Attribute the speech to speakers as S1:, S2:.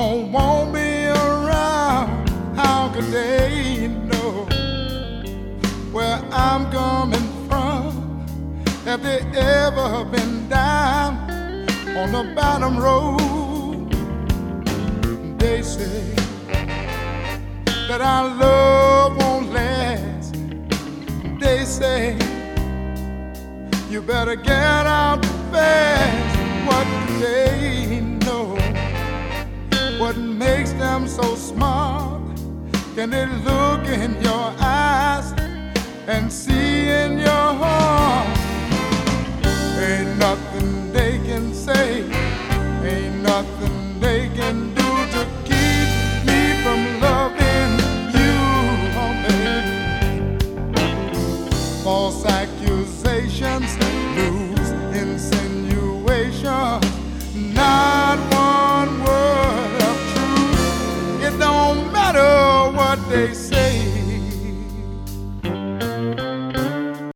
S1: don't want me around, how could they know where I'm coming from? Have they ever been down on the bottom road? They say that our love won't last. They say you better get out fast. What do they know? What makes them so smart? Can they look in your eyes and see in your heart? Ain't nothing they can say, ain't nothing they can do to keep me from loving you, oh baby. False accusations, loose insinuations, not one word of truth. It don't matter what they say.